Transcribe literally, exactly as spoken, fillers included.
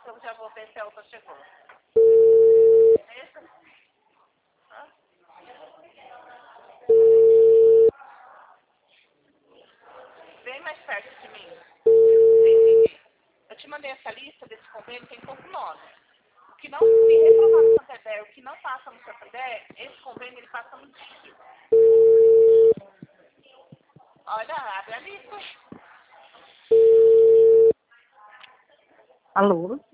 que eu já vou ver se a outra chegou. Beleza? Hã? Vem mais perto de mim. Entendi. Eu te mandei essa lista desse convênio, tem pouco nome. O que não se reprovar no Santander, o que não passa no Santander, esse convênio ele passa no T I C. Olha, abre a lista. Alô?